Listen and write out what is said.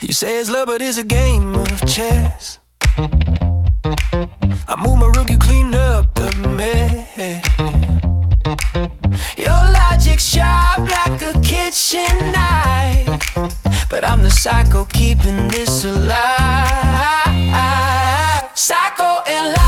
You say it's love, but it's a game of chess. I move my rook, you clean up the mess. Your logic's sharp like a kitchen knife, but I'm the psycho keeping this alive. Psycho and